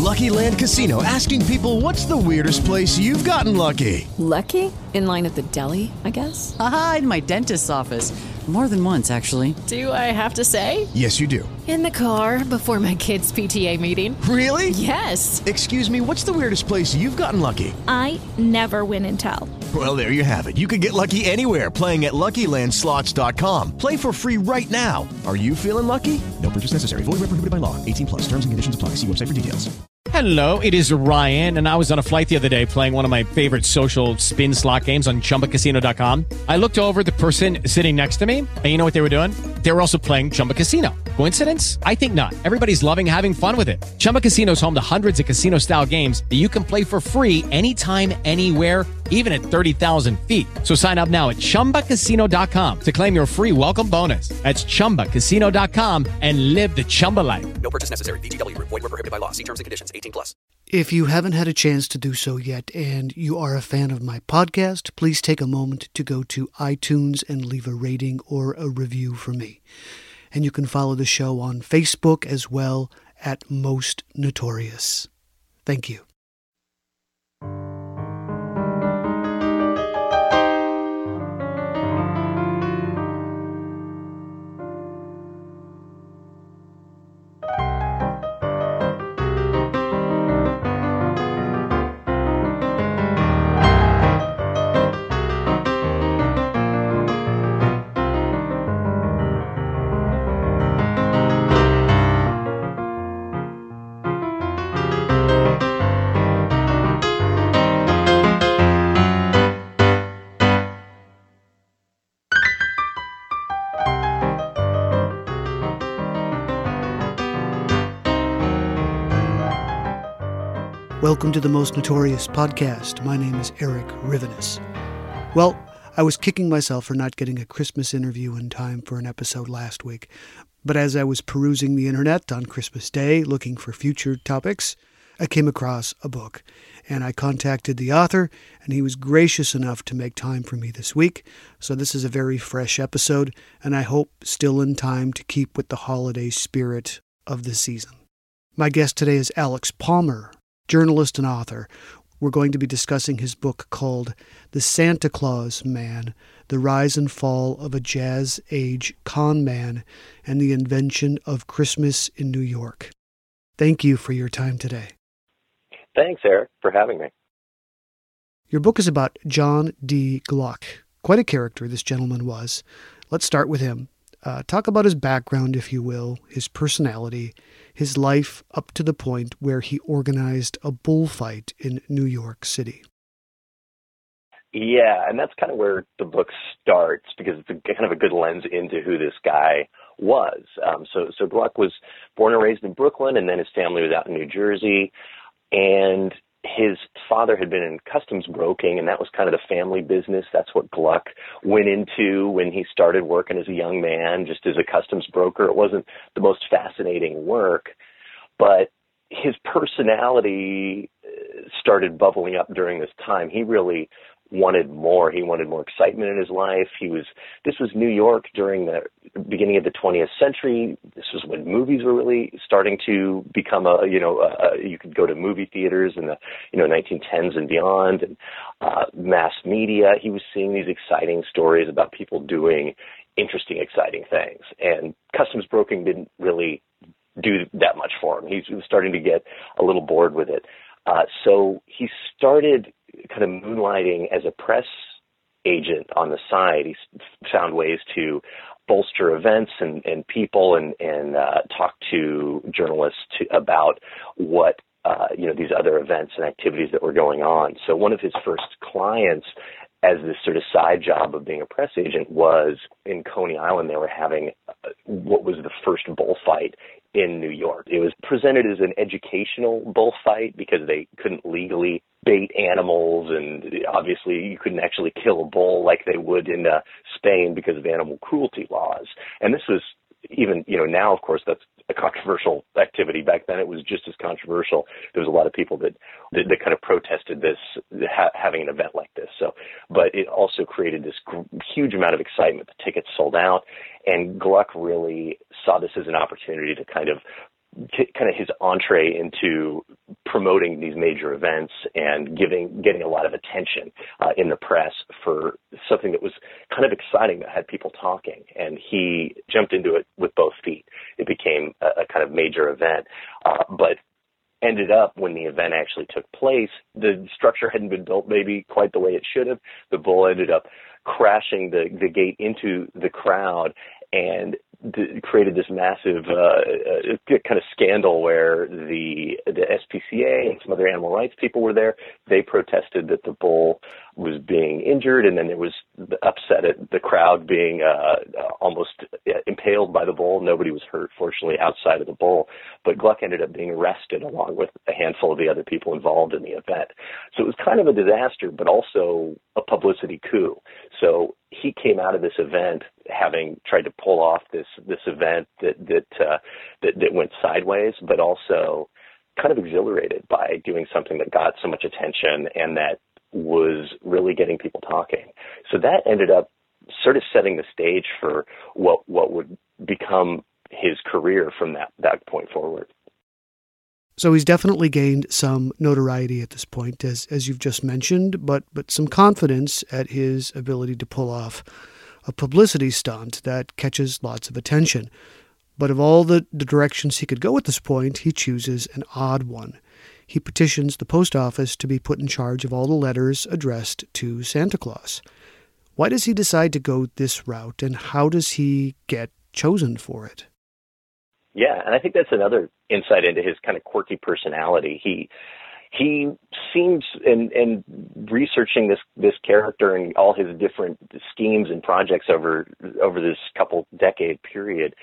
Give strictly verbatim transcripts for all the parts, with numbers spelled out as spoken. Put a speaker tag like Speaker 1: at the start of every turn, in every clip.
Speaker 1: Lucky Land Casino, asking people, what's the weirdest place you've gotten lucky?
Speaker 2: Lucky? In line at the deli, I guess?
Speaker 3: Aha, in my dentist's office. More than once, actually.
Speaker 2: Do I have to say?
Speaker 1: Yes, you do.
Speaker 2: In the car before my kids' P T A meeting.
Speaker 1: Really?
Speaker 2: Yes.
Speaker 1: Excuse me, what's the weirdest place you've gotten lucky?
Speaker 4: I never win and tell.
Speaker 1: Well, there you have it. You can get lucky anywhere, playing at Lucky Land Slots dot com. Play for free right now. Are you feeling lucky? No purchase necessary. Void where prohibited by law. eighteen plus. Terms and conditions apply. See website for details.
Speaker 5: Hello, it is Ryan, and I was on a flight the other day playing one of my favorite social spin slot games on Chumba Casino dot com. I looked over at the person sitting next to me, and you know what they were doing? They were also playing Chumba Casino. Coincidence? I think not. Everybody's loving having fun with it. Chumba Casino is home to hundreds of casino-style games that you can play for free anytime, anywhere, even at thirty thousand feet. So sign up now at Chumba Casino dot com to claim your free welcome bonus. That's Chumba Casino dot com and live the Chumba life.
Speaker 6: No purchase necessary. V G W. Void where prohibited by law. See terms and conditions. eighteen plus.
Speaker 7: If you haven't had a chance to do so yet and you are a fan of my podcast, please take a moment to go to iTunes and leave a rating or a review for me. And you can follow the show on Facebook as well at Most Notorious. Thank you. Welcome to the Most Notorious podcast. My name is Eric Rivenes. Well, I was kicking myself for not getting a Christmas interview in time for an episode last week. But as I was perusing the internet on Christmas Day, looking for future topics, I came across a book. And I contacted the author, and he was gracious enough to make time for me this week. So this is a very fresh episode, and I hope still in time to keep with the holiday spirit of the season. My guest today is Alex Palmer, journalist and author. We're going to be discussing his book called The Santa Claus Man, The Rise and Fall of a Jazz Age Con Man and the Invention of Christmas in New York. Thank you for your time today.
Speaker 8: Thanks, Eric, for having me.
Speaker 7: Your book is about John D. Gluck. Quite a character this gentleman was. Let's start with him. Uh, talk about his background, if you will, his personality, his life up to the point where he organized a bullfight in New York City.
Speaker 8: Yeah, and that's kind of where the book starts, because it's a, kind of a good lens into who this guy was. Um, so, so Gluck was born and raised in Brooklyn, and then his family was out in New Jersey, and his father had been in customs broking, and that was kind of the family business. That's what Gluck went into when he started working as a young man, just as a customs broker. It wasn't the most fascinating work, but his personality started bubbling up during this time. He really wanted more. He wanted more excitement in his life. He was, this was New York during the beginning of the twentieth century. This was when movies were really starting to become a, you know, a, you could go to movie theaters in the, you know, nineteen tens and beyond, and uh, mass media. He was seeing these exciting stories about people doing interesting, exciting things. And customs broking didn't really do that much for him. He was starting to get a little bored with it. Uh, so he started kind of moonlighting as a press agent on the side. He found ways to bolster events and, and people and, and uh, talk to journalists to, about what, uh, you know, these other events and activities that were going on. So one of his first clients as this sort of side job of being a press agent was in Coney Island. They were having uh, what was the first bullfight in New York. It was presented as an educational bullfight because they couldn't legally bait animals, and obviously you couldn't actually kill a bull like they would in uh, Spain because of animal cruelty laws. And this was even, you know, now, of course, that's a controversial activity. Back then it was just as controversial. There was a lot of people that that, that kind of protested this, ha- having an event like this. So, but it also created this gr- huge amount of excitement. The tickets sold out, and Gluck really saw this as an opportunity to kind of t- kind of his entree into promoting these major events and giving getting a lot of attention uh, in the press for something that was kind of exciting, that had people talking. And he jumped into it with both feet. It became a, a kind of major event. Uh, but ended up, when the event actually took place, the structure hadn't been built maybe quite the way it should have. The bull ended up crashing the, the gate into the crowd and d- created this massive uh, uh, kind of scandal where the the S P C A and some other animal rights people were there. They protested that the bull was being injured, and then there was the upset at the crowd being uh, almost impaled by the bull. Nobody was hurt, fortunately, outside of the bull. But Gluck ended up being arrested along with a handful of the other people involved in the event. So it was kind of a disaster, but also a publicity coup. So he came out of this event having tried to pull off this this event that that uh, that, that went sideways, but also kind of exhilarated by doing something that got so much attention and that was really getting people talking. So that ended up sort of setting the stage for what what would become his career from that, that point forward.
Speaker 7: So he's definitely gained some notoriety at this point, as as you've just mentioned, but but some confidence at his ability to pull off a publicity stunt that catches lots of attention. But of all the, the directions he could go at this point, he chooses an odd one. He petitions the post office to be put in charge of all the letters addressed to Santa Claus. Why does he decide to go this route, and how does he get chosen for it?
Speaker 8: Yeah, and I think that's another insight into his kind of quirky personality. He he seems, in, in researching this this character and all his different schemes and projects over over this couple decade period,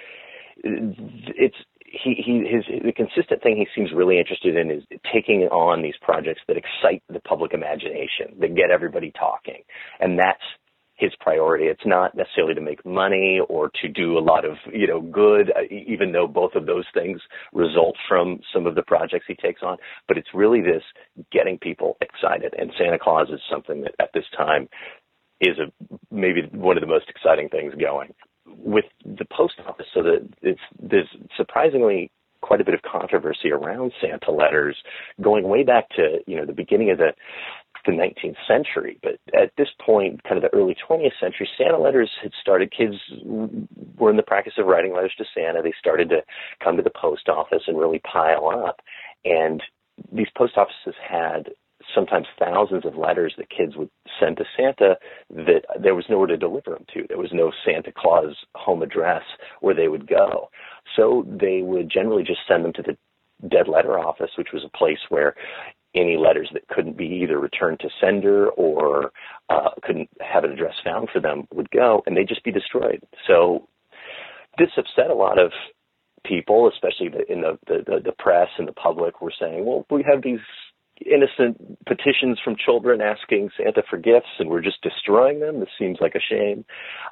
Speaker 8: it's he he his the consistent thing he seems really interested in is taking on these projects that excite the public imagination, that get everybody talking, and that's his priority. It's not necessarily to make money or to do a lot of, you know, good, even though both of those things result from some of the projects he takes on, but it's really this getting people excited. And Santa Claus is something that at this time is a, maybe one of the most exciting things going. With the post office, so that it's, there's surprisingly quite a bit of controversy around Santa letters going way back to, you know, the beginning of the the nineteenth century. But at this point, kind of the early twentieth century, Santa letters had started. Kids were in the practice of writing letters to Santa. They started to come to the post office and really pile up. And these post offices had sometimes thousands of letters that kids would send to Santa that there was nowhere to deliver them to. There was no Santa Claus home address where they would go. So they would generally just send them to the dead letter office, which was a place where any letters that couldn't be either returned to sender or uh, couldn't have an address found for them would go, and they'd just be destroyed. So this upset a lot of people, especially in the, the, the, the press and the public were saying, well, we have these innocent petitions from children asking Santa for gifts, and we're just destroying them. This seems like a shame.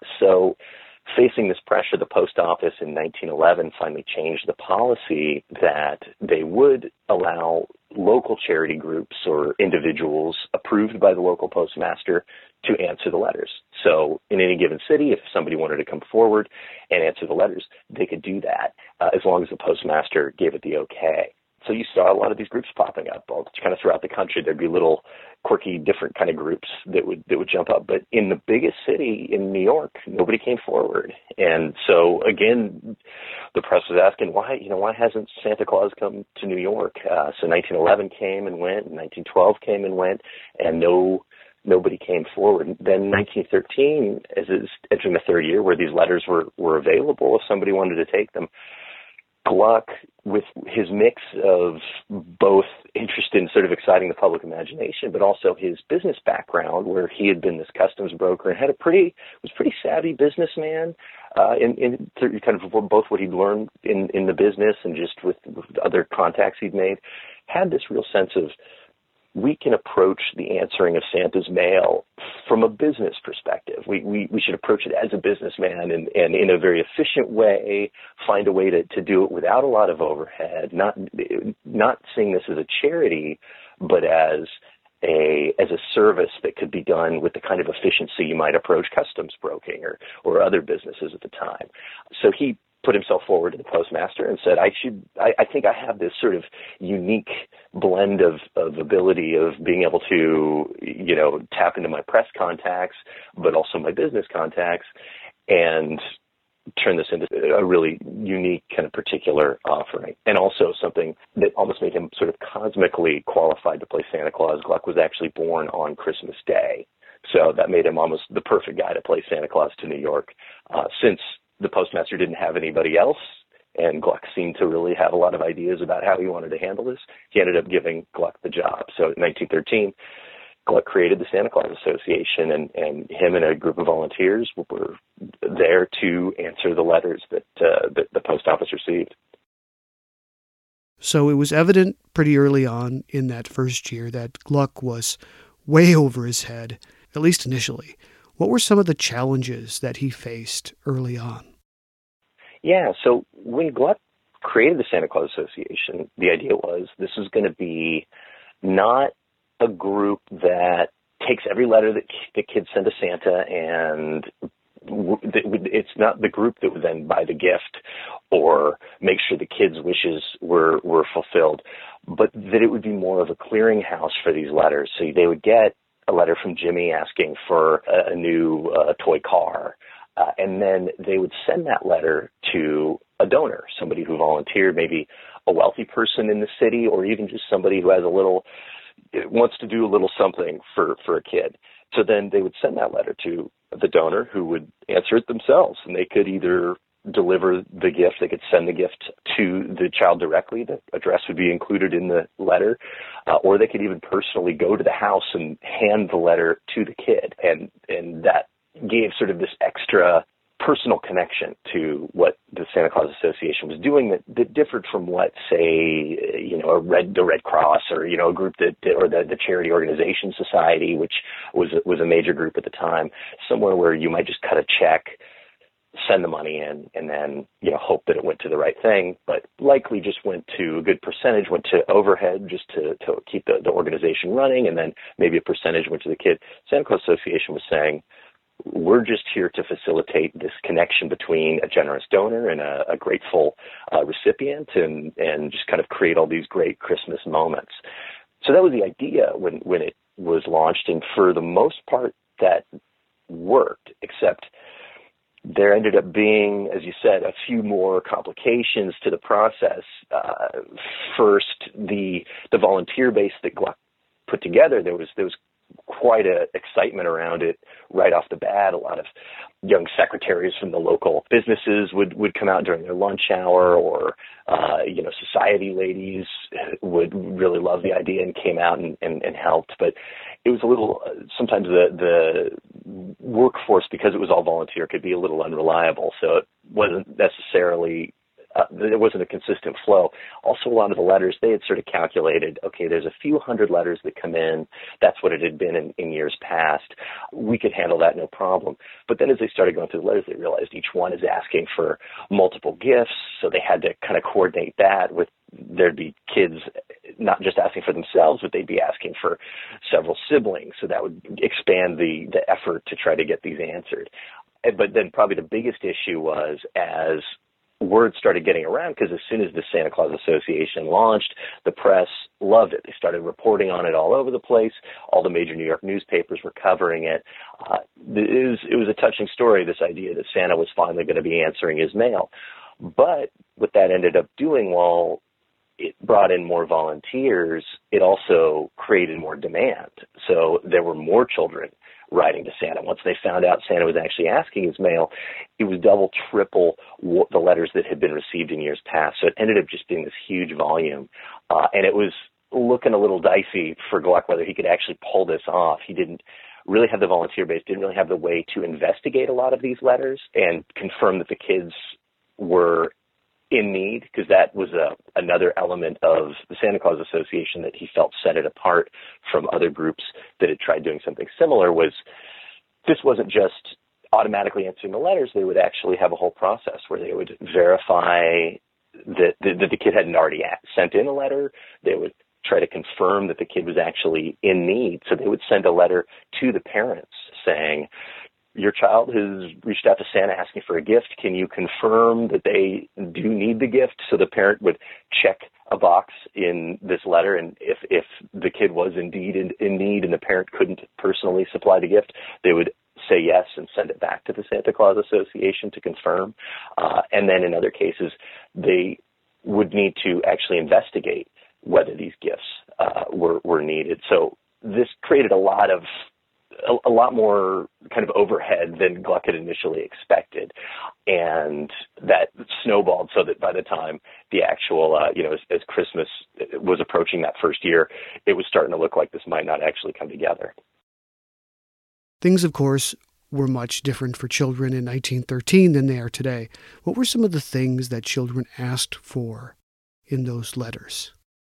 Speaker 8: So facing this pressure, the post office in nineteen eleven finally changed the policy that they would allow local charity groups or individuals approved by the local postmaster to answer the letters. So in any given city, if somebody wanted to come forward and answer the letters, they could do that uh, as long as the postmaster gave it the okay. So you saw a lot of these groups popping up all kind of throughout the country. There'd be little quirky, different kind of groups that would that would jump up. But in the biggest city in New York, nobody came forward. And so again, the press was asking why, you know, why hasn't Santa Claus come to New York? Uh, so nineteen eleven came and went, and nineteen twelve came and went, and no. Nobody came forward. Then nineteen thirteen, as it's entering the third year, where these letters were, were available if somebody wanted to take them, Gluck, with his mix of both interest in sort of exciting the public imagination, but also his business background, where he had been this customs broker and had a pretty was pretty savvy businessman, uh, in, in kind of both what he'd learned in, in the business and just with, with other contacts he'd made, had this real sense of, we can approach the answering of Santa's mail from a business perspective. We we, we should approach it as a businessman and, and in a very efficient way, find a way to, to do it without a lot of overhead, not not seeing this as a charity, but as a as a service that could be done with the kind of efficiency you might approach customs broking or, or other businesses at the time. So he put himself forward to the postmaster and said, I should, I, I think I have this sort of unique blend of, of ability of being able to, you know, tap into my press contacts, but also my business contacts, and turn this into a really unique kind of particular offering. And also something that almost made him sort of cosmically qualified to play Santa Claus. Gluck was actually born on Christmas Day. So that made him almost the perfect guy to play Santa Claus to New York. Uh, since the postmaster didn't have anybody else, and Gluck seemed to really have a lot of ideas about how he wanted to handle this, he ended up giving Gluck the job. So in nineteen thirteen, Gluck created the Santa Claus Association, and, and him and a group of volunteers were there to answer the letters that, uh, that the post office received.
Speaker 7: So it was evident pretty early on in that first year that Gluck was way over his head, at least initially. What were some of the challenges that he faced early on?
Speaker 8: Yeah, so when Gluck created the Santa Claus Association, the idea was this was going to be not a group that takes every letter that the kids send to Santa, and it's not the group that would then buy the gift or make sure the kids' wishes were, were fulfilled, but that it would be more of a clearinghouse for these letters. So they would get a letter from Jimmy asking for a, a new uh, toy car, uh, and then they would send that letter to a donor, somebody who volunteered, maybe a wealthy person in the city, or even just somebody who has a little, wants to do a little something for, for a kid. So then they would send that letter to the donor, who would answer it themselves, and they could either deliver the gift, they could send the gift to the child directly, the address would be included in the letter, uh, or they could even personally go to the house and hand the letter to the kid. And, and that gave sort of this extra personal connection to what the Santa Claus Association was doing that, that differed from what, say, you know, a Red, the Red Cross, or, you know, a group that, or the, the Charity Organization Society, which was, was a major group at the time, somewhere where you might just cut a check, send the money in, and then, you know, hope that it went to the right thing, but likely just went to a good percentage, went to overhead just to, to keep the, the organization running, and then maybe a percentage went to the kid. Santa Claus Association was saying, we're just here to facilitate this connection between a generous donor and a, a grateful uh, recipient, and, and just kind of create all these great Christmas moments. So that was the idea when, when it was launched, and for the most part that worked, except there ended up being, as you said, a few more complications to the process. Uh, first, the the volunteer base that Gluck put together, there was there was quite a excitement around it right off the bat. A lot of young secretaries from the local businesses would, would come out during their lunch hour, or, uh, you know, society ladies would really love the idea and came out and, and, and helped. But it was a little, sometimes the, the workforce, because it was all volunteer, could be a little unreliable. So it wasn't necessarily Uh, there wasn't a consistent flow. Also, a lot of the letters, they had sort of calculated, okay, there's a few hundred letters that come in. That's what it had been in, in years past. We could handle that no problem. But then as they started going through the letters, they realized each one is asking for multiple gifts, so they had to kind of coordinate that with, there'd be kids not just asking for themselves, but they'd be asking for several siblings. So that would expand the, the effort to try to get these answered. But then probably the biggest issue was, as word started getting around, because as soon as the Santa Claus Association launched, the press loved it. They started reporting on it all over the place. All the major New York newspapers were covering it. Uh, it was, it was a touching story, this idea that Santa was finally going to be answering his mail. But what that ended up doing, while it brought in more volunteers, it also created more demand. So there were more children writing to Santa. Once they found out Santa was actually asking his mail, it was double, triple what the letters that had been received in years past. So it ended up just being this huge volume. Uh, and it was looking a little dicey for Gluck whether he could actually pull this off. He didn't really have the volunteer base, didn't really have the way to investigate a lot of these letters and confirm that the kids were in need, because that was a, another element of the Santa Claus Association that he felt set it apart from other groups that had tried doing something similar. Was this wasn't just automatically answering the letters. They would actually have a whole process where they would verify that, that, that the kid hadn't already sent in a letter. They would try to confirm that the kid was actually in need. So they would send a letter to the parents saying, your child has reached out to Santa asking for a gift. Can you confirm that they do need the gift? So the parent would check a box in this letter, and if, if the kid was indeed in, in need and the parent couldn't personally supply the gift, they would say yes and send it back to the Santa Claus Association to confirm. Uh, and then in other cases, they would need to actually investigate whether these gifts uh, were, were needed. So this created a lot of a, a lot more kind of overhead than Gluck had initially expected. And that snowballed so that by the time the actual, uh, you know, as, as Christmas was approaching that first year, it was starting to look like this might not actually come together.
Speaker 7: Things, of course, were much different for children in nineteen thirteen than they are today. What were some of the things that children asked for in those letters?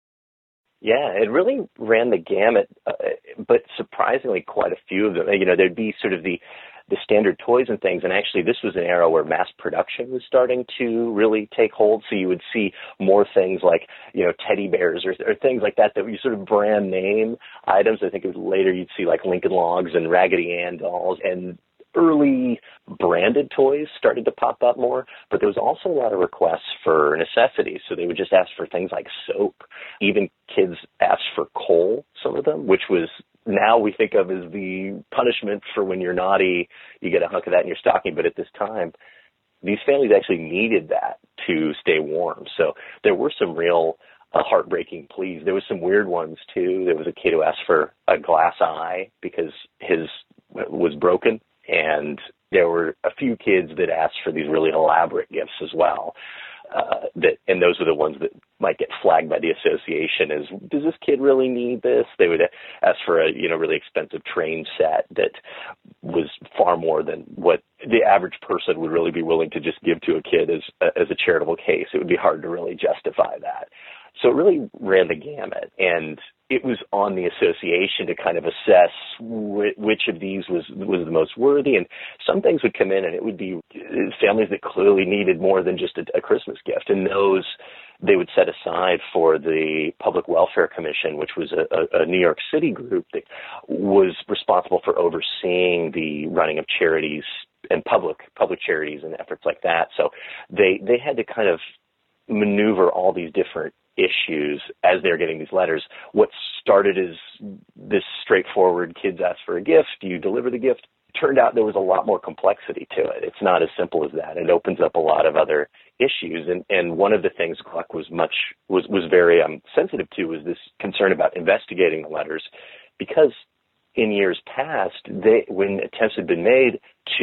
Speaker 8: Yeah, it really ran the gamut, uh, but surprisingly quite a few of them. You know, there'd be sort of the, the standard toys and things, and actually this was an era where mass production was starting to really take hold, so you would see more things like, you know, teddy bears or, or things like that that were sort of brand name items. I think it was later you'd see like Lincoln Logs and Raggedy Ann dolls, and early branded toys started to pop up more, but there was also a lot of requests for necessities. So they would just ask for things like soap. Even kids asked for coal, some of them, which was now we think of as the punishment for when you're naughty, you get a hunk of that in your stocking. But at this time, these families actually needed that to stay warm. So there were some real uh, heartbreaking pleas. There was some weird ones too. There was a kid who asked for a glass eye because his was broken. And there were a few kids that asked for these really elaborate gifts as well. Uh, that, and those were the ones that might get flagged by the association as, does this kid really need this? They would ask for a, you know, really expensive train set that was far more than what the average person would really be willing to just give to a kid as, as a charitable case. It would be hard to really justify that. So it really ran the gamut, and it was on the association to kind of assess wh- which of these was was the most worthy. And some things would come in, and it would be families that clearly needed more than just a, a Christmas gift, and those they would set aside for the Public Welfare Commission, which was a, a, a New York City group that was responsible for overseeing the running of charities and public public charities and efforts like that. So they they had to kind of maneuver all these different issues as they're getting these letters. What started as this straightforward, kids ask for a gift, do you deliver the gift? It turned out there was a lot more complexity to it. It's not as simple as that. It opens up a lot of other issues. And, and one of the things Gluck was much, was, was very um, sensitive to was this concern about investigating the letters, because in years past, they, when attempts had been made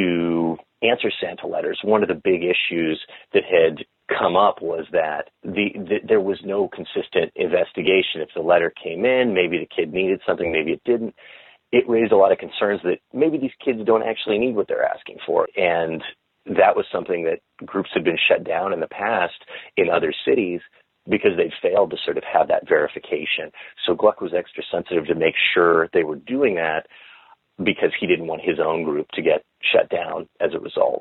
Speaker 8: to answer Santa letters, one of the big issues that had come up was that the, the there was no consistent investigation. If the letter came in, maybe the kid needed something, maybe it didn't. It raised a lot of concerns that maybe these kids don't actually need what they're asking for. And that was something that groups had been shut down in the past in other cities because they'd failed to sort of have that verification. So Gluck was extra sensitive to make sure they were doing that because he didn't want his own group to get shut down as a result.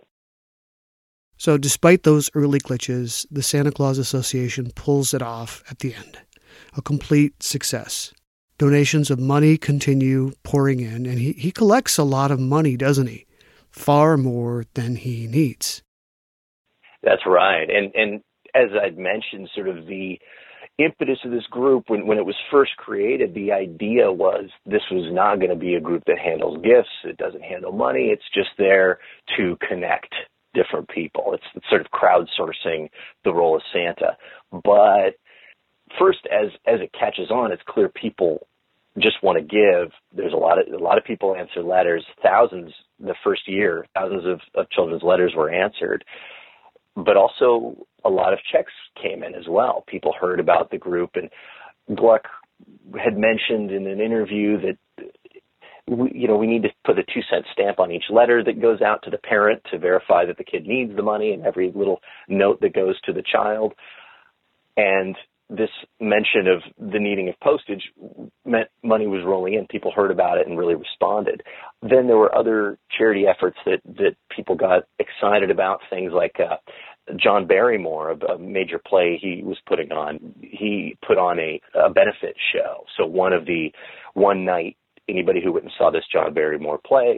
Speaker 7: So despite those early glitches, the Santa Claus Association pulls it off at the end. A complete success. Donations of money continue pouring in, and he, he collects a lot of money, doesn't he? Far more than he needs.
Speaker 8: That's right. And and as I'd mentioned, sort of the impetus of this group, when, when it was first created, the idea was this was not going to be a group that handles gifts. It doesn't handle money. It's just there to connect different people. It's, it's sort of crowdsourcing the role of Santa. But first, as as it catches on, it's clear people just want to give. There's a lot of a lot of people answer letters. Thousands the first year, thousands of, of children's letters were answered. But also a lot of checks came in as well. People heard about the group, and Gluck had mentioned in an interview that we, you know, we need to put a two cent stamp on each letter that goes out to the parent to verify that the kid needs the money, and every little note that goes to the child. And this mention of the needing of postage meant money was rolling in. People heard about it and really responded. Then there were other charity efforts that, that people got excited about, things like uh, John Barrymore, a, a major play he was putting on. He put on a, a benefit show. So one of the one night, anybody who went and saw this John Barrymore play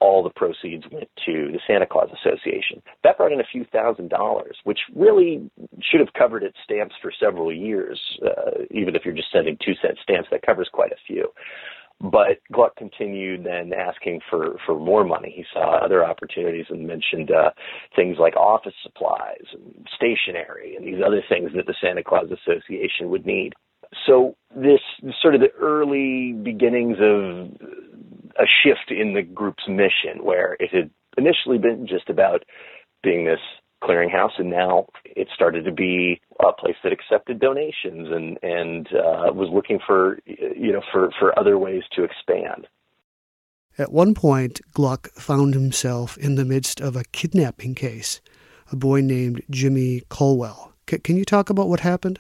Speaker 8: all the proceeds went to the Santa Claus Association. That brought in a few thousand dollars, which really should have covered its stamps for several years. Uh, even if you're just sending two cent stamps, that covers quite a few. But Gluck continued then asking for, for more money. He saw other opportunities and mentioned uh, things like office supplies and stationery and these other things that the Santa Claus Association would need. So this sort of the early beginnings of a shift in the group's mission, where it had initially been just about being this clearinghouse, and now it started to be a place that accepted donations and and uh, was looking for you know for, for other ways to expand.
Speaker 7: At one point, Gluck found himself in the midst of a kidnapping case. A boy named Jimmy Colwell. C- can you talk about what happened?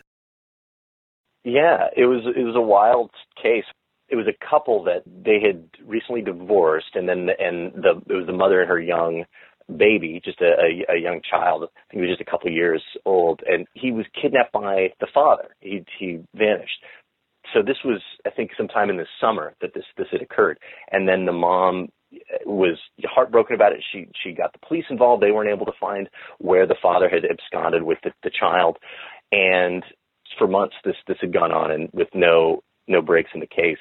Speaker 8: Yeah, it was it was a wild case. It was a couple that they had recently divorced, and then and the it was the mother and her young baby, just a, a, a young child. I think he was just a couple of years old, and he was kidnapped by the father. He he vanished. So this was, I think, sometime in the summer that this this had occurred, and then the mom was heartbroken about it. She she got the police involved. They weren't able to find where the father had absconded with the, the child, and for months this this had gone on, and with no no breaks in the case.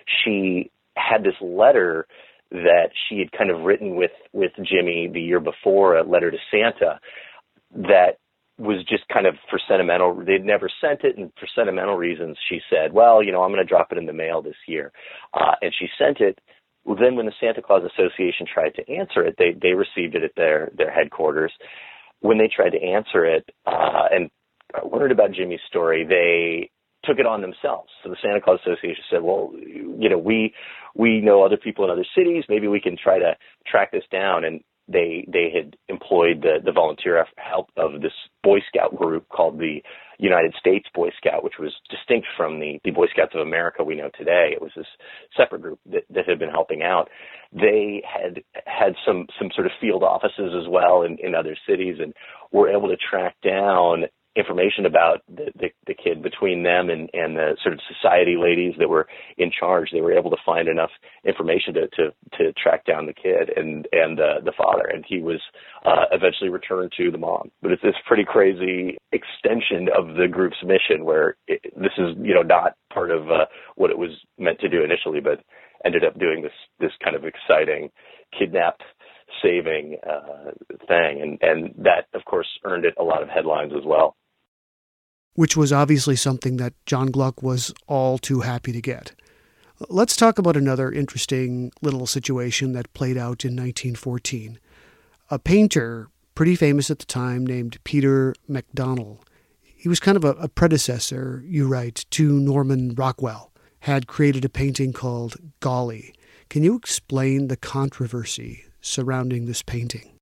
Speaker 8: She had this letter that she had kind of written with, with Jimmy the year before, a letter to Santa, that was just kind of for sentimental. They'd never sent it, and for sentimental reasons, she said, well, you know, I'm going to drop it in the mail this year. Uh, and she sent it. Well, then when the Santa Claus Association tried to answer it, they, they received it at their, their headquarters. When they tried to answer it uh, and learned about Jimmy's story, they took it on themselves. So the Santa Claus Association said, well, you know, we we know other people in other cities. Maybe we can try to track this down. And they they had employed the, the volunteer help of this Boy Scout group called the United States Boy Scout, which was distinct from the, the Boy Scouts of America we know today. It was this separate group that, that had been helping out. They had had some, some sort of field offices as well in, in other cities, and were able to track down information about the, the, the kid between them and, and the sort of society ladies that were in charge. They were able to find enough information to, to, to track down the kid and, and uh, the father. And he was uh, eventually returned to the mom. But it's this pretty crazy extension of the group's mission where it, this is, you know, not part of uh, what it was meant to do initially, but ended up doing this, this kind of exciting kidnap saving uh, thing. And, and that, of course, earned it a lot of headlines as well.
Speaker 7: Which was obviously something that John Gluck was all too happy to get. Let's talk about another interesting little situation that played out in nineteen fourteen. A painter, pretty famous at the time, named Peter McDonnell. He was kind of a, a predecessor, you write, to Norman Rockwell, had created a painting called Golly. Can you explain the controversy surrounding this painting?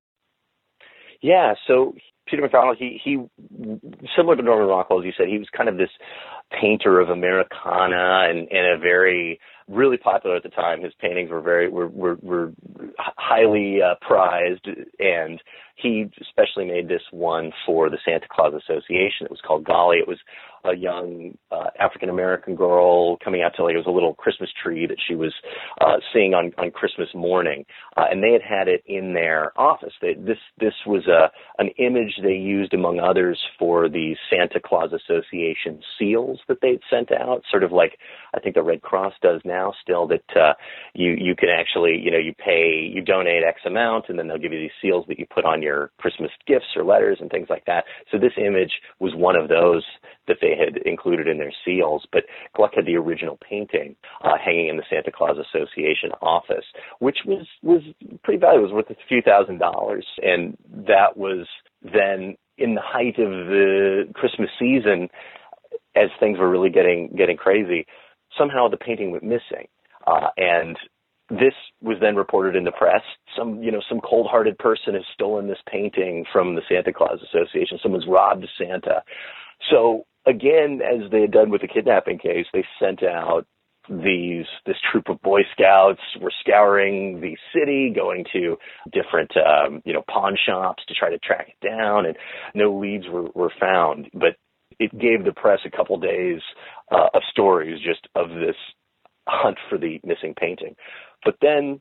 Speaker 8: Yeah, so Peter McDonnell, he, he, similar to Norman Rockwell, as you said, he was kind of this painter of Americana and, and a very, really popular at the time. His paintings were very, were, were, were highly uh, prized, and he especially made this one for the Santa Claus Association. It was called Golly. It was a young uh, African-American girl coming out to, like, it was a little Christmas tree that she was uh, seeing on, on Christmas morning. Uh, and they had had it in their office. They, this this was a an image they used, among others, for the Santa Claus Association seals that they'd sent out, sort of like I think the Red Cross does now still, that uh, you, you can actually, you know, you pay, you donate X amount, and then they'll give you these seals that you put on your Christmas gifts or letters and things like that. So this image was one of those that they had included in their seals, but Gluck had the original painting uh, hanging in the Santa Claus Association office, which was, was pretty valuable. It was worth a few thousand dollars, and that was then in the height of the Christmas season, as things were really getting getting crazy. Somehow the painting went missing, uh, and this was then reported in the press. Some, you know, some cold-hearted person has stolen this painting from the Santa Claus Association. Someone's robbed Santa. So again, as they had done with the kidnapping case, they sent out these this troop of Boy Scouts. Were scouring the city, going to different um, you know pawn shops to try to track it down, and no leads were, were found. But it gave the press a couple days uh, of stories just of this hunt for the missing painting. But then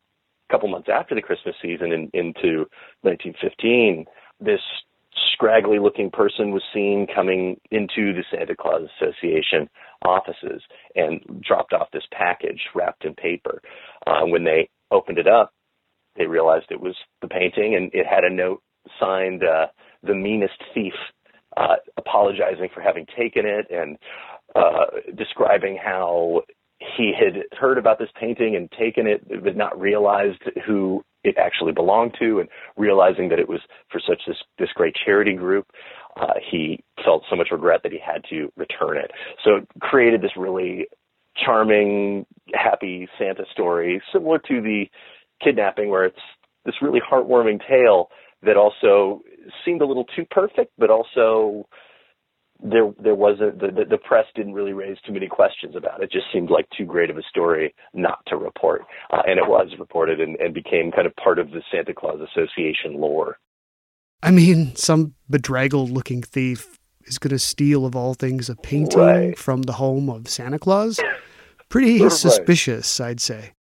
Speaker 8: couple months after the Christmas season in, into nineteen fifteen, this scraggly-looking person was seen coming into the Santa Claus Association offices and dropped off this package wrapped in paper. Uh, when they opened it up, they realized it was the painting, and it had a note signed, uh, "The Meanest Thief," uh, apologizing for having taken it and uh, describing how he had heard about this painting and taken it, but not realized who it actually belonged to, and realizing that it was for such this, this great charity group, uh, he felt so much regret that he had to return it. So it created this really charming, happy Santa story, similar to the kidnapping, where it's this really heartwarming tale that also seemed a little too perfect, but also there there wasn't, the, the press didn't really raise too many questions about it. It just seemed like too great of a story not to report. Uh, and it was reported and, and became kind of part of the Santa Claus Association lore.
Speaker 7: I mean, some bedraggled-looking thief is going to steal, of all things, a painting
Speaker 8: right.
Speaker 7: from the home of Santa Claus? Pretty
Speaker 8: right.
Speaker 7: suspicious, I'd say.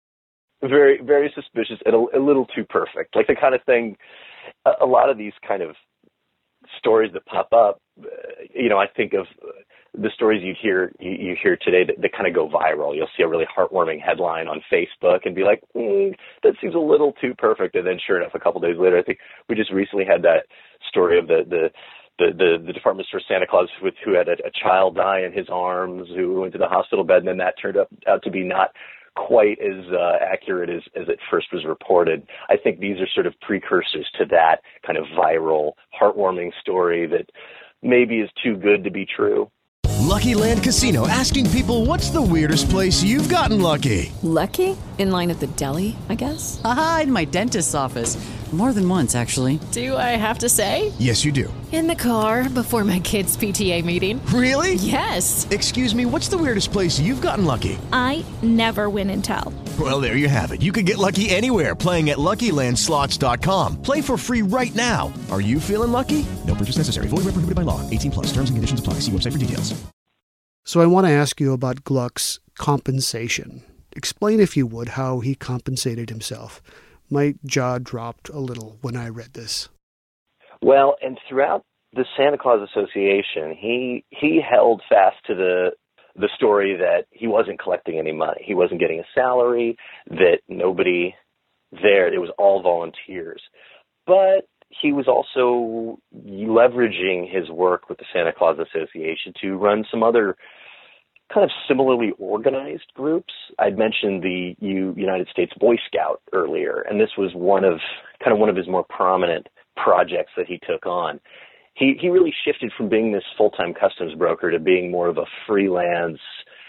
Speaker 8: Very, very suspicious and a, a little too perfect. Like the kind of thing, a, a lot of these kind of stories that pop up, uh, you know, I think of the stories you hear you, you hear today that, that kind of go viral. You'll see a really heartwarming headline on Facebook and be like, mm, that seems a little too perfect. And then sure enough, a couple days later, I think we just recently had that story of the, the, the, the, the Department Store Santa Claus with, who had a, a child die in his arms, who went to the hospital bed, and then that turned up, out to be not quite as uh, accurate as, as it first was reported. I think these are sort of precursors to that kind of viral, heartwarming story that maybe is too good to be true.
Speaker 1: Lucky Land Casino, asking people, what's the weirdest place you've gotten lucky?
Speaker 2: Lucky? In line at the deli, I guess?
Speaker 3: Aha, in my dentist's office. More than once, actually.
Speaker 2: Do I have to say?
Speaker 1: Yes, you do.
Speaker 2: In the car before my kids' P T A meeting.
Speaker 1: Really?
Speaker 2: Yes.
Speaker 1: Excuse me, what's the weirdest place you've gotten lucky?
Speaker 4: I never win and tell.
Speaker 1: Well, there you have it. You can get lucky anywhere, playing at Lucky Land Slots dot com. Play for free right now. Are you feeling lucky? No purchase necessary. Void where prohibited by law. eighteen plus. Terms and conditions apply. See website for details.
Speaker 7: So I want to ask you about Gluck's compensation. Explain, if you would, how he compensated himself. My jaw dropped a little when I read this.
Speaker 8: Well, and throughout the Santa Claus Association, he he held fast to the the story that he wasn't collecting any money. He wasn't getting a salary, that nobody there, it was all volunteers. But he was also leveraging his work with the Santa Claus Association to run some other kind of similarly organized groups. I'd mentioned the U- United States Boy Scout earlier, and this was one of kind of one of his more prominent projects that he took on. He he really shifted from being this full-time customs broker to being more of a freelance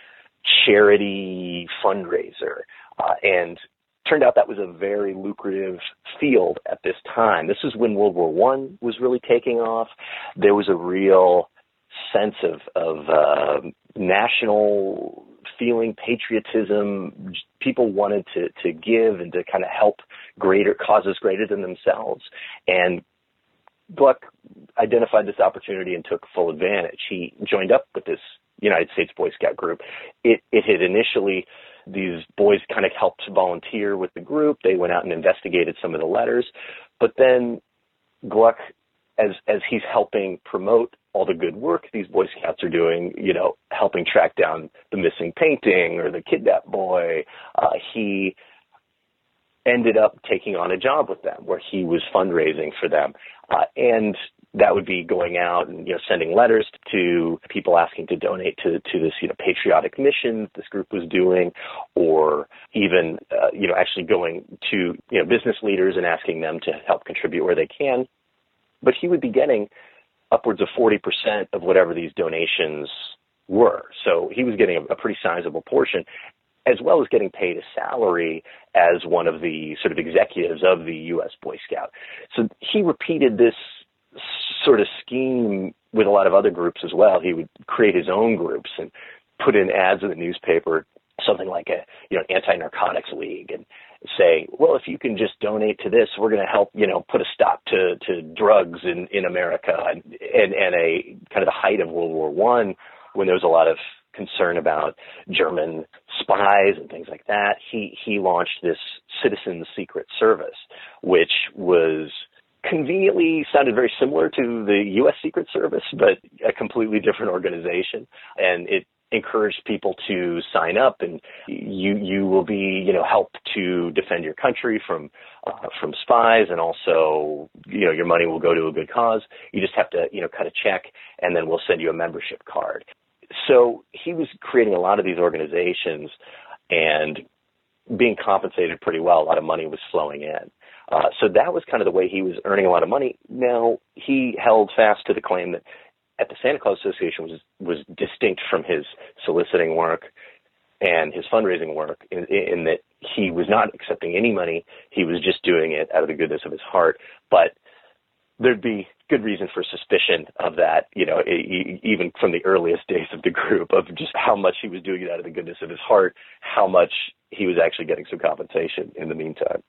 Speaker 8: charity fundraiser, uh, and turned out that was a very lucrative field at this time. This is when World War One was really taking off. There was a real sense of, of uh, national feeling, patriotism. People wanted to, to give and to kind of help greater causes greater than themselves. And Gluck identified this opportunity and took full advantage. He joined up with this United States Boy Scout group. It, it had initially, these boys kind of helped volunteer with the group. They went out and investigated some of the letters. But then Gluck, as as he's helping promote all the good work these Boy Scouts are doing, you know, helping track down the missing painting or the kidnapped boy, uh, he ended up taking on a job with them where he was fundraising for them. Uh, and that would be going out and, you know, sending letters to people asking to donate to, to this, you know, patriotic mission this group was doing, or even, uh, you know, actually going to, you know, business leaders and asking them to help contribute where they can. But he would be getting upwards of forty percent of whatever these donations were. So he was getting a, a pretty sizable portion, as well as getting paid a salary as one of the sort of executives of the U S Boy Scout. So he repeated this sort of scheme with a lot of other groups as well. He would create his own groups and put in ads in the newspaper, something like a, you know, anti-narcotics league, and say, well, if you can just donate to this, we're going to help, you know, put a stop to, to drugs in, in America. And, and, and a kind of the height of World War One, when there was a lot of concern about German spies and things like that, he, he launched this Citizen Secret Service, which was conveniently sounded very similar to the U S Secret Service, but a completely different organization. And it encouraged people to sign up, and you you will be, you know, help to defend your country from uh, from spies, and also, you know, your money will go to a good cause. You just have to, you know, cut a check, and then we'll send you a membership card. So he was creating a lot of these organizations and being compensated pretty well. A lot of money was flowing in. Uh, so that was kind of the way he was earning a lot of money. Now, he held fast to the claim that at the Santa Claus Association was was distinct from his soliciting work and his fundraising work in, in that he was not accepting any money. He was just doing it out of the goodness of his heart. But there'd be good reason for suspicion of that, you know, even from the earliest days of the group, of just how much he was doing it out of the goodness of his heart, how much he was actually getting some compensation in the meantime.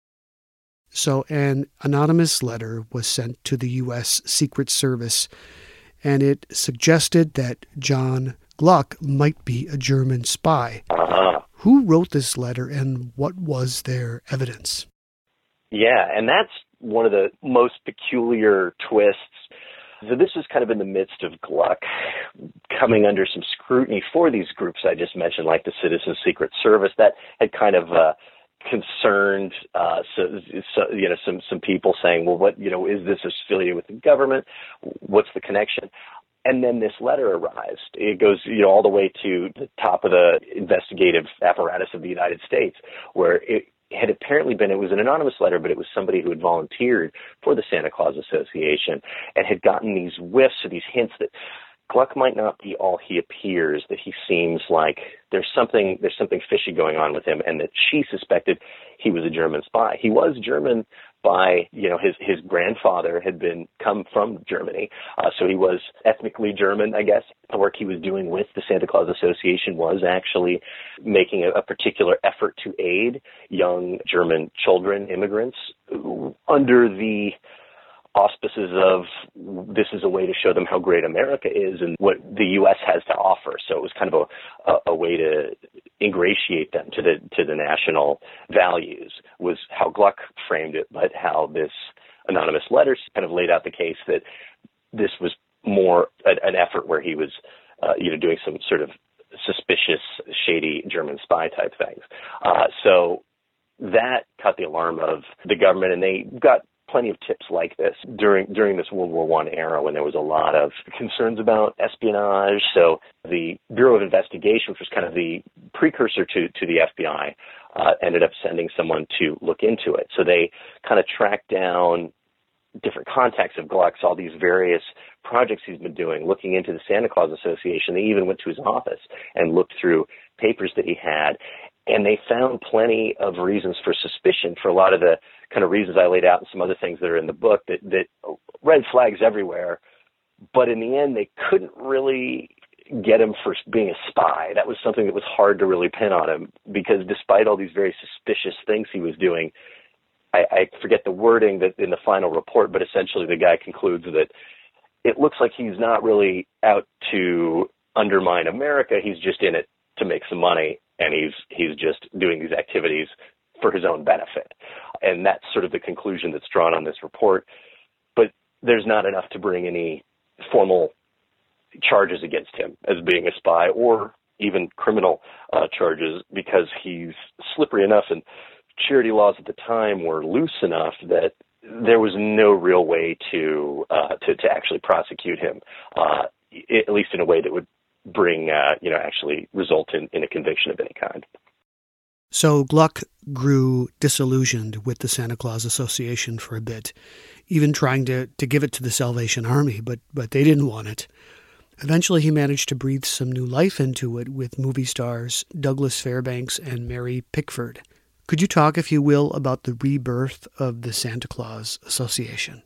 Speaker 7: So an anonymous letter was sent to the U S Secret Service, and it suggested that John Gluck might be a German spy.
Speaker 8: Uh-huh.
Speaker 7: Who wrote this letter, and what was their evidence?
Speaker 8: Yeah, and that's one of the most peculiar twists. So this was kind of in the midst of Gluck coming under some scrutiny for these groups I just mentioned, like the Citizen Secret Service, that had kind of uh, concerned, uh, so, so, you know, some, some people saying, well, what, you know, is this affiliated with the government? What's the connection? And then this letter arrives. It goes, you know, all the way to the top of the investigative apparatus of the United States, where it had apparently been, it was an anonymous letter, but it was somebody who had volunteered for the Santa Claus Association and had gotten these whiffs or these hints that Gluck might not be all he appears, that he seems like there's something there's something fishy going on with him, and that she suspected he was a German spy. He was German by, you know, his, his grandfather had been come from Germany, uh, so he was ethnically German, I guess. The work he was doing with the Santa Claus Association was actually making a, a particular effort to aid young German children, immigrants, under the auspices of this is a way to show them how great America is and what the U S has to offer. So it was kind of a, a, a way to ingratiate them to the to the national values, was how Gluck framed it, but how this anonymous letter kind of laid out the case that this was more an, an effort where he was uh, you know, doing some sort of suspicious, shady German spy type things. Uh, so that caught the alarm of the government, and they got plenty of tips like this during during this World War One era, when there was a lot of concerns about espionage. So the Bureau of Investigation, which was kind of the precursor to, to the F B I, uh, ended up sending someone to look into it. So they kind of tracked down different contacts of Gluck's, all these various projects he's been doing, looking into the Santa Claus Association. They even went to his office and looked through papers that he had. And they found plenty of reasons for suspicion for a lot of the kind of reasons I laid out and some other things that are in the book, that, that red flags everywhere. But in the end, they couldn't really get him for being a spy. That was something that was hard to really pin on him, because despite all these very suspicious things he was doing, I, I forget the wording that in the final report, but essentially the guy concludes that it looks like he's not really out to undermine America. He's just in it to make some money, and he's he's just doing these activities for his own benefit. And that's sort of the conclusion that's drawn on this report. But there's not enough to bring any formal charges against him as being a spy, or even criminal uh, charges, because he's slippery enough, and charity laws at the time were loose enough that there was no real way to uh, to, to actually prosecute him, uh, at least in a way that would bring, uh, you know, actually result in, in a conviction of any kind.
Speaker 7: So Gluck grew disillusioned with the Santa Claus Association for a bit, even trying to, to give it to the Salvation Army, but but they didn't want it. Eventually he managed to breathe some new life into it with movie stars Douglas Fairbanks and Mary Pickford. Could you talk, if you will, about the rebirth of the Santa Claus Association?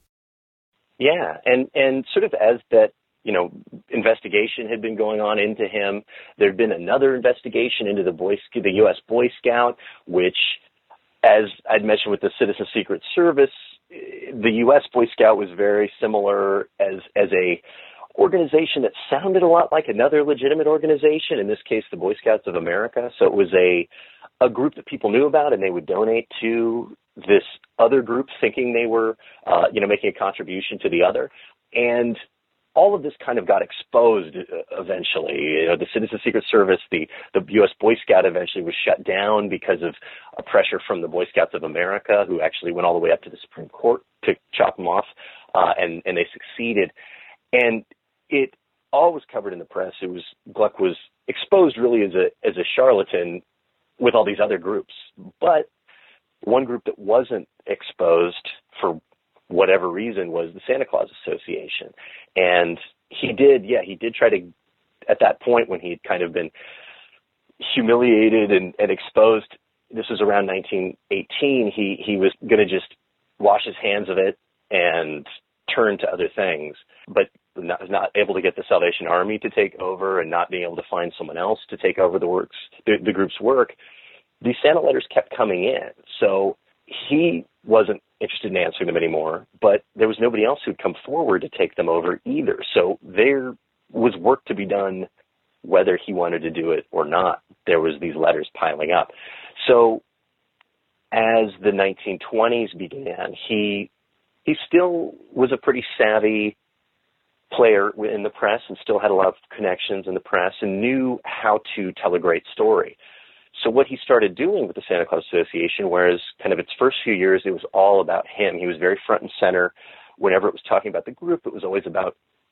Speaker 8: Yeah, and, and sort of as that, you know, investigation had been going on into him, there'd been another investigation into the Boy the U S Boy Scout, which, as I'd mentioned with the Citizen Secret Service, the U S Boy Scout was very similar as as a organization that sounded a lot like another legitimate organization, in this case, the Boy Scouts of America. So it was a a group that people knew about, and they would donate to this other group thinking they were, uh, you know, making a contribution to the other. And all of this kind of got exposed eventually. You know, the Citizen Secret Service, the, the U S Boy Scout eventually was shut down because of a pressure from the Boy Scouts of America, who actually went all the way up to the Supreme Court to chop them off, uh, and, and they succeeded. And it all was covered in the press. It was, Gluck was exposed really as a as a charlatan with all these other groups. But one group that wasn't exposed for whatever reason was the Santa Claus Association. And he did, yeah, he did try to, at that point when he had kind of been humiliated and, and exposed, this was around nineteen eighteen, he, he was going to just wash his hands of it and turn to other things, but not, was not able to get the Salvation Army to take over and not being able to find someone else to take over the works, the, the group's work. These Santa letters kept coming in. So he wasn't interested in answering them anymore, but there was nobody else who'd come forward to take them over either. So there was work to be done whether he wanted to do it or not. There was these letters piling up. So as the nineteen twenties began, he he still was a pretty savvy player in the press and still had a lot of connections in the press and knew how to tell a great story. So what he started doing with the Santa Claus Association, whereas kind of its first few years, it was all about him. He was very front and center. Whenever it was talking about the group, it was always about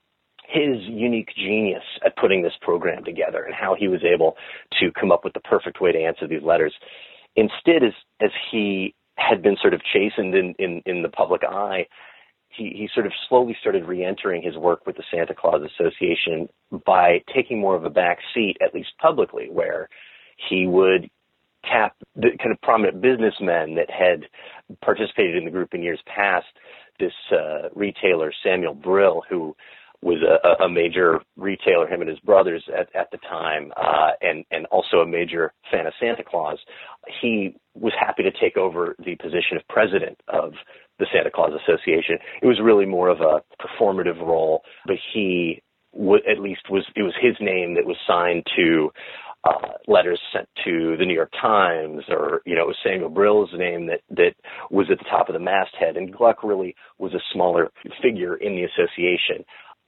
Speaker 8: his unique genius at putting this program together and how he was able to come up with the perfect way to answer these letters. Instead, as, as he had been sort of chastened in, in, in the public eye, he, he sort of slowly started re-entering his work with the Santa Claus Association by taking more of a back seat, at least publicly, where he would tap the kind of prominent businessmen that had participated in the group in years past. This uh, retailer, Samuel Brill, who was a, a major retailer, him and his brothers at, at the time, uh, and, and also a major fan of Santa Claus. He was happy to take over the position of president of the Santa Claus Association. It was really more of a performative role, but he w- at least was, it was his name that was signed to Uh, letters sent to the New York Times, or, you know, it was Samuel Brill's name that, that was at the top of the masthead, and Gluck really was a smaller figure in the association.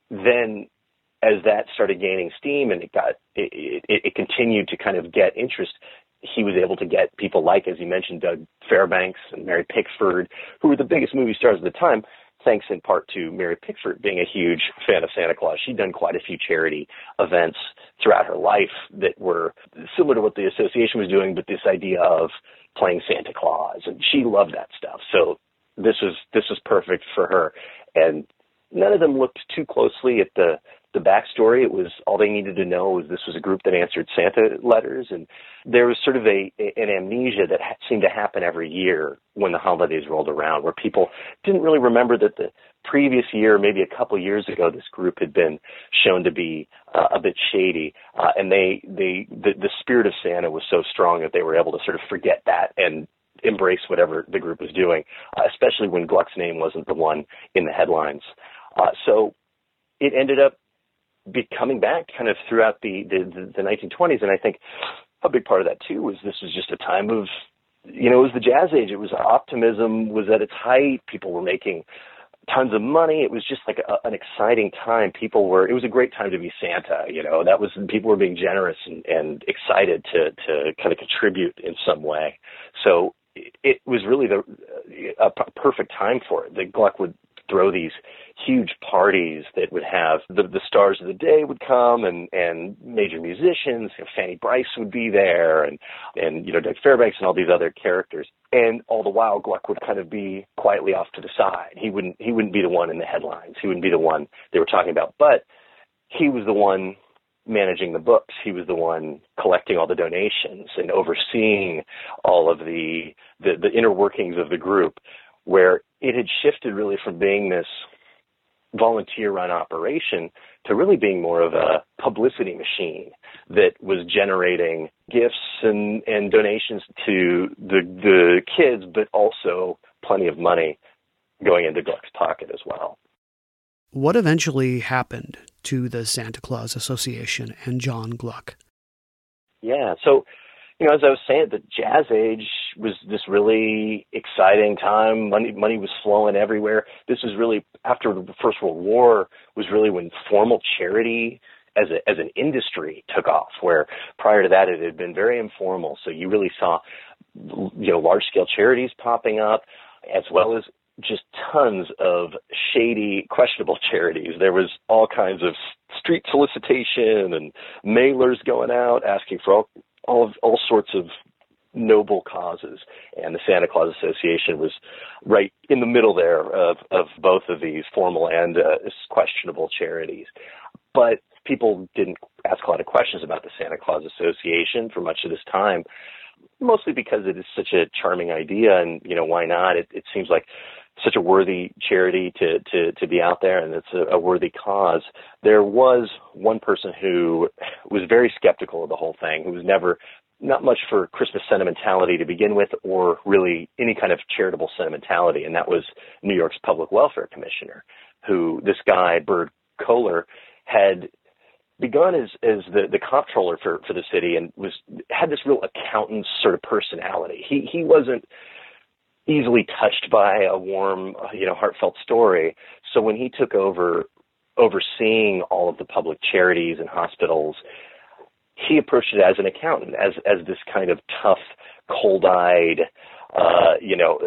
Speaker 8: Then, as that started gaining steam and it got, it, it, it continued to kind of get interest, he was able to get people like, as you mentioned, Doug Fairbanks and Mary Pickford, who were the biggest movie stars at the time, thanks in part to Mary Pickford being a huge fan of Santa Claus. She'd done quite a few charity events throughout her life that were similar to what the association was doing, but this idea of playing Santa Claus, and she loved that stuff. So this was this was perfect for her. And none of them looked too closely at the the backstory. It was all they needed to know was this was a group that answered Santa letters, and there was sort of a, a an amnesia that ha- seemed to happen every year when the holidays rolled around, where people didn't really remember that the previous year, maybe a couple years ago, this group had been shown to be uh, a bit shady, uh, and they they the, the spirit of Santa was so strong that they were able to sort of forget that and embrace whatever the group was doing, uh, especially when Gluck's name wasn't the one in the headlines. Uh, so it ended up be coming back kind of throughout the, the, the nineteen twenties. And I think a big part of that too was this was just a time of, you know, it was the jazz age. It was optimism was at its height. People were making tons of money. It was just like a, an exciting time. People were, it was a great time to be Santa. You know, that was, people were being generous and, and excited to, to kind of contribute in some way. So it, it was really the a perfect time for it. The Gluck would throw these huge parties that would have the, the stars of the day would come, and, and major musicians. You know, Fanny Bryce would be there, and, and, you know, Doug Fairbanks and all these other characters. And all the while, Gluck would kind of be quietly off to the side. He wouldn't, he wouldn't be the one in the headlines. He wouldn't be the one they were talking about, but he was the one managing the books. He was the one collecting all the donations and overseeing all of the, the, the inner workings of the group, where it had shifted really from being this volunteer-run operation to really being more of a publicity machine that was generating gifts and, and donations to the, the kids, but also plenty of money going into Gluck's pocket as well.
Speaker 7: What eventually happened to the Santa Claus Association and John Gluck?
Speaker 8: Yeah, so, you know, as I was saying, the Jazz Age was this really exciting time. Money money was flowing everywhere. This was really, after the First World War, was really when formal charity as a, as an industry took off, where prior to that it had been very informal. So you really saw, you know, large-scale charities popping up, as well as just tons of shady, questionable charities. There was all kinds of street solicitation and mailers going out asking for all all, all sorts of noble causes. And the Santa Claus Association was right in the middle there of, of both of these formal and uh, questionable charities. But people didn't ask a lot of questions about the Santa Claus Association for much of this time, mostly because it is such a charming idea, and, you know, why not? It, it seems like such a worthy charity to, to, to be out there, and it's a, a worthy cause. There was one person who was very skeptical of the whole thing, who was never, not much for Christmas sentimentality to begin with, or really any kind of charitable sentimentality, and that was New York's Public Welfare Commissioner, who, this guy, Byrd Kohler, had begun as, as the, the comptroller for, for the city, and was had this real accountant sort of personality. He he wasn't easily touched by a warm, you know, heartfelt story. So when he took over overseeing all of the public charities and hospitals, he approached it as an accountant, as as this kind of tough, cold-eyed, uh, you know,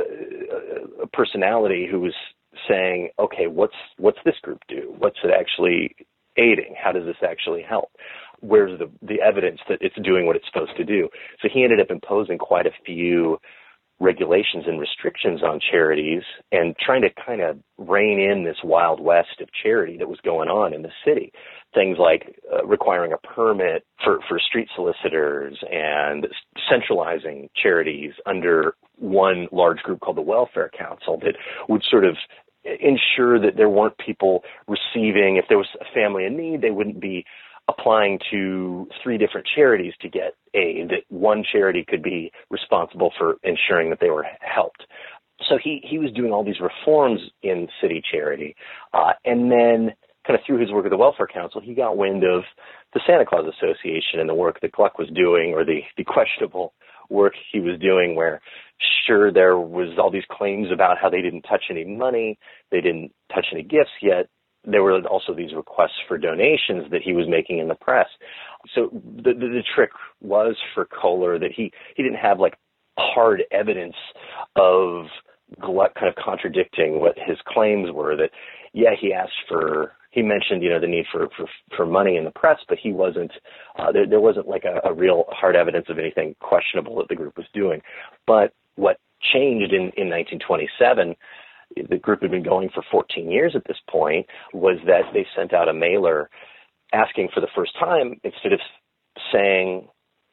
Speaker 8: uh, personality who was saying, okay, what's what's this group do? What's it actually aiding? How does this actually help? Where's the the evidence that it's doing what it's supposed to do? So he ended up imposing quite a few regulations and restrictions on charities and trying to kind of rein in this wild west of charity that was going on in the city. Things like uh, requiring a permit for, for street solicitors and centralizing charities under one large group called the Welfare Council that would sort of ensure that there weren't people receiving, if there was a family in need, they wouldn't be applying to three different charities to get aid, that one charity could be responsible for ensuring that they were helped. So he, he was doing all these reforms in city charity. Uh, and then kind of through his work at the Welfare Council, he got wind of the Santa Claus Association and the work that Gluck was doing, or the, the questionable work he was doing, where sure, there was all these claims about how they didn't touch any money, they didn't touch any gifts, yet there were also these requests for donations that he was making in the press. So the, the, the trick was for Kohler that he, he didn't have like hard evidence of Gluck kind of contradicting what his claims were, that, yeah, he asked for, he mentioned, you know, the need for, for, for money in the press, but he wasn't, uh, there, there wasn't like a, a real hard evidence of anything questionable that the group was doing. But what changed in, in nineteen twenty-seven, the group had been going for fourteen years at this point, was that they sent out a mailer asking for the first time, instead of saying,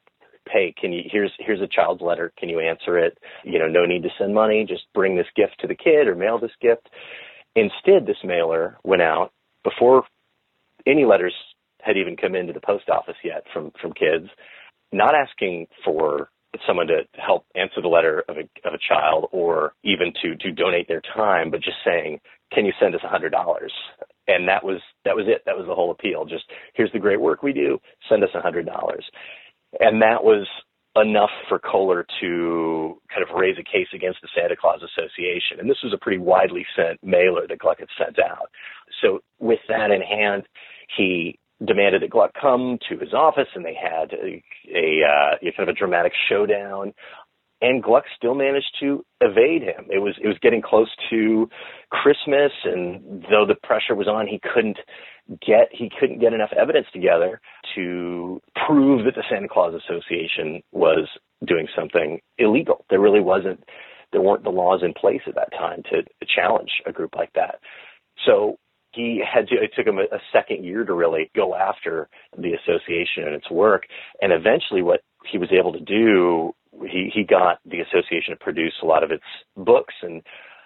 Speaker 8: hey, can you, here's, here's a child's letter, can you answer it? You know, no need to send money, just bring this gift to the kid or mail this gift. Instead, this mailer went out before any letters had even come into the post office yet from, from kids, not asking for someone to help answer the letter of a, of a child, or even to, to donate their time, but just saying, can you send us a hundred dollars? And that was, that was it. That was the whole appeal. Just, here's the great work we do. Send us a hundred dollars. And that was enough for Kohler to kind of raise a case against the Santa Claus Association. And this was a pretty widely sent mailer that Gluck had sent out. So with that in hand, he demanded that Gluck come to his office, and they had a, a uh, kind of a dramatic showdown. And Gluck still managed to evade him. It was it was getting close to Christmas, and though the pressure was on, he couldn't get he couldn't get enough evidence together to prove that the Santa Claus Association was doing something illegal. There really wasn't there weren't the laws in place at that time to, to challenge a group like that. So he had to, it took him a, a second year to really go after the association and its work. And eventually what he was able to do, he, he got the association to produce a lot of its books, and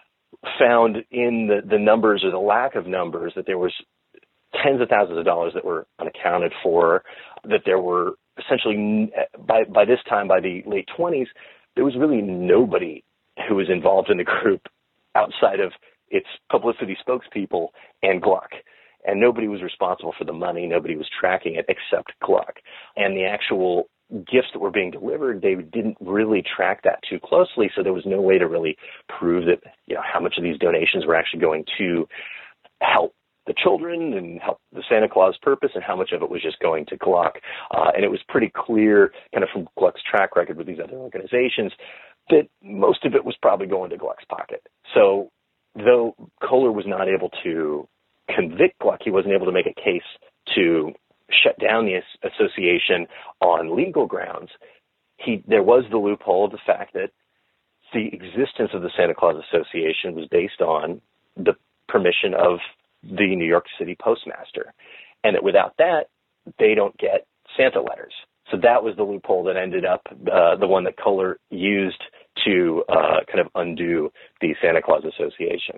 Speaker 8: found in the, the numbers, or the lack of numbers, that there was tens of thousands of dollars that were unaccounted for, that there were essentially, by, by this time, by the late twenties, there was really nobody who was involved in the group outside of its publicity spokespeople and Gluck. and nobody was responsible for the money. Nobody was tracking it except Gluck. And the actual gifts that were being delivered, they didn't really track that too closely, so there was no way to really prove that, you know, how much of these donations were actually going to help the children and help the Santa Claus purpose, and how much of it was just going to Gluck. Uh, and it was pretty clear, kind of from Gluck's track record with these other organizations, that most of it was probably going to Gluck's pocket. So though Kohler was not able to convict Gluck, he wasn't able to make a case to shut down the association on legal grounds. He, there was the loophole of the fact that the existence of the Santa Claus Association was based on the permission of the New York City postmaster, and that without that, they don't get Santa letters. So that was the loophole that ended up uh, the one that Kohler used to uh, kind of undo the Santa Claus Association.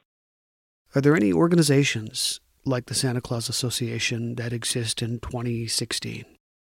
Speaker 7: Are there any organizations like the Santa Claus Association that exist in twenty sixteen?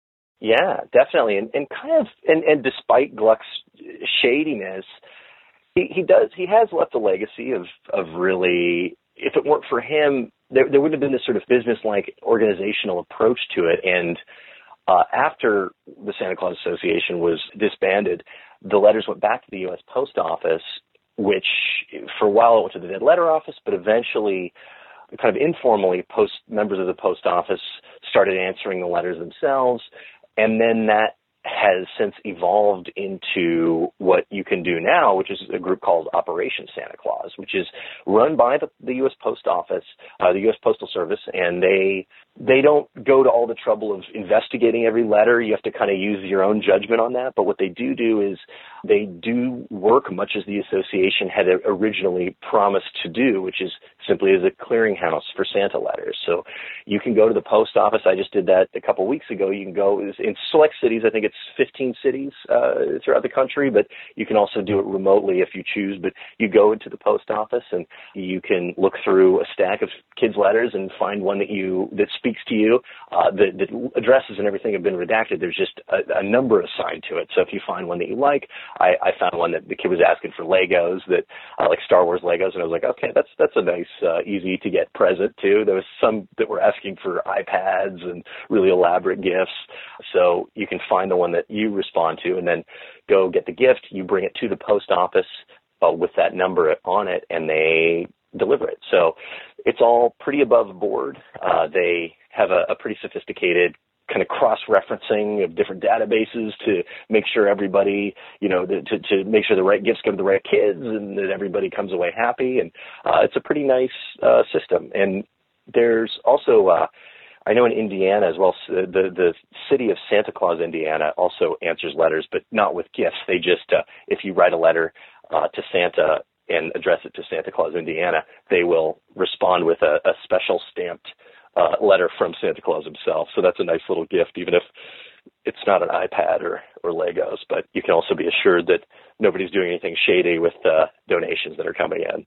Speaker 8: Yeah, definitely. And, and kind of, and, and despite Gluck's shadiness, he, he does, he has left a legacy of, of really, if it weren't for him, there, there would have been this sort of business-like organizational approach to it. And uh, after the Santa Claus Association was disbanded, the letters went back to the U S Post Office, which for a while it went to the Dead Letter Office, but eventually, kind of informally, post members of the post office started answering the letters themselves. And then that has since evolved into what you can do now, which is a group called Operation Santa Claus, which is run by the, the U S Post Office, uh, the U S Postal Service, and they they don't go to all the trouble of investigating every letter. You have to kind of use your own judgment on that. But what they do do is they do work much as the association had originally promised to do, which is simply as a clearinghouse for Santa letters. So you can go to the post office. I just did that a couple of weeks ago. You can go in select cities. I think it's fifteen cities uh, throughout the country, but you can also do it remotely if you choose. But you go into the post office and you can look through a stack of kids' letters and find one that you that speaks to you. Uh, the, the addresses and everything have been redacted. There's just a, a number assigned to it. So if you find one that you like, I, I found one that the kid was asking for Legos, that uh, like Star Wars Legos, and I was like, okay, that's that's a nice, uh, easy to get present too. There was some that were asking for iPads and really elaborate gifts. So you can find the one that you respond to, and then go get the gift. You bring it to the post office uh, with that number on it, and they deliver it. So it's all pretty above board. Uh, they have a, a pretty sophisticated kind of cross-referencing of different databases to make sure everybody, you know, to, to make sure the right gifts go to the right kids and that everybody comes away happy. And uh, it's a pretty nice uh, system. And there's also, uh, I know in Indiana as well, the, the city of Santa Claus, Indiana, also answers letters, but not with gifts. They just, uh, if you write a letter uh, to Santa and address it to Santa Claus, Indiana, they will respond with a, a special stamped uh, letter from Santa Claus himself. So that's a nice little gift, even if it's not an iPad or, or Legos, but you can also be assured that nobody's doing anything shady with uh, donations that are coming in.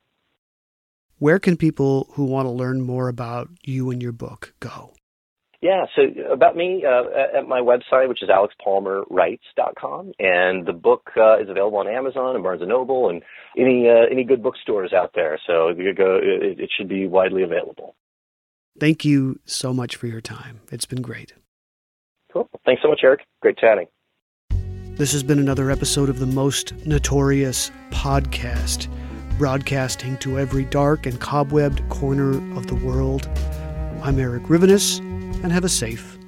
Speaker 7: Where can people who want to learn more about you and your book go?
Speaker 8: Yeah, so about me, uh, at my website, which is alex palmer writes dot com, and the book uh, is available on Amazon and Barnes and Noble and any uh, any good bookstores out there. So you go, it, it should be widely available.
Speaker 7: Thank you so much for your time. It's been great.
Speaker 8: Cool. Thanks so much, Eric. Great chatting.
Speaker 7: This has been another episode of the Most Notorious Podcast, broadcasting to every dark and cobwebbed corner of the world. I'm Eric Rivenes, and have a safe